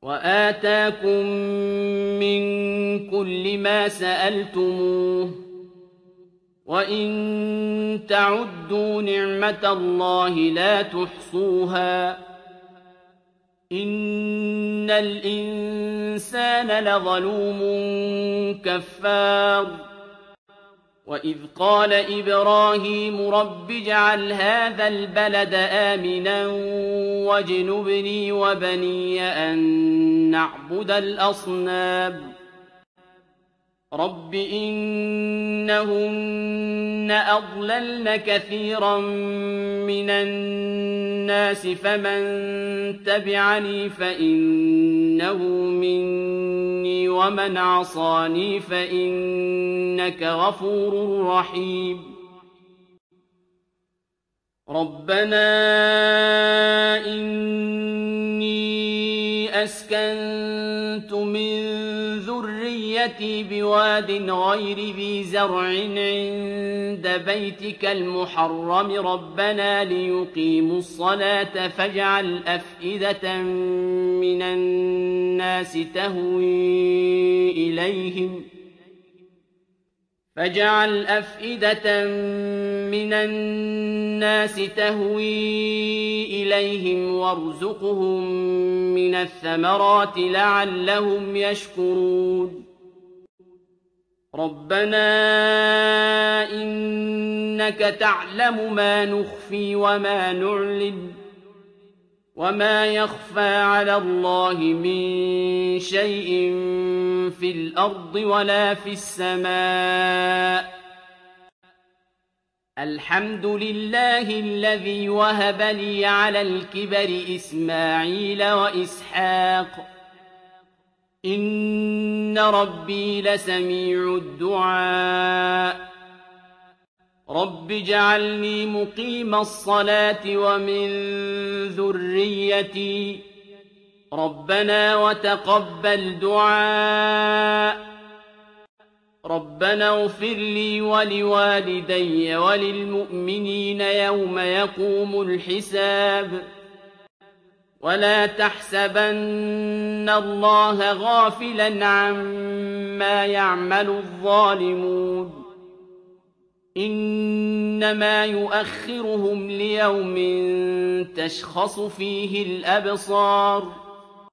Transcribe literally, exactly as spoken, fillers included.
وآتاكم من كل ما سألتموه وإن تعدوا نعمة الله لا تحصوها إن الإنسان لظلوم كفار وإذ قال إبراهيم رب اجعل هذا البلد آمنا واجنبني وبني أن نعبد الأصنام رب إنهن أضللن كثيرا من الناس فمن تبعني فإنه مني ومن عصاني فإنك غفور رحيم ربنا إني أسكنت من ذريتي بواد غير ذي زرع عند بيتك المحرم ربنا ليقيموا الصلاة فاجعل أفئدة من الناس تهوي إليهم فاجعل أفئدة من الناس تهوي إليهم وارزقهم من الثمرات لعلهم يشكرون ربنا إنك تعلم ما نخفي وما نعلن وما يخفى على الله من شيء في الأرض ولا في السماء الحمد لله الذي وهب لي على الكبر إسماعيل وإسحاق إن ربي لسميع الدعاء رب اجعلني مقيم الصلاة ومن ذريتي ربنا وتقبل دعاء ربنا اغفر لي ولوالدي وللمؤمنين يوم يقوم الحساب ولا تحسبن الله غافلا عما يعمل الظالمون إنما يؤخرهم ليوم تشخص فيه الأبصار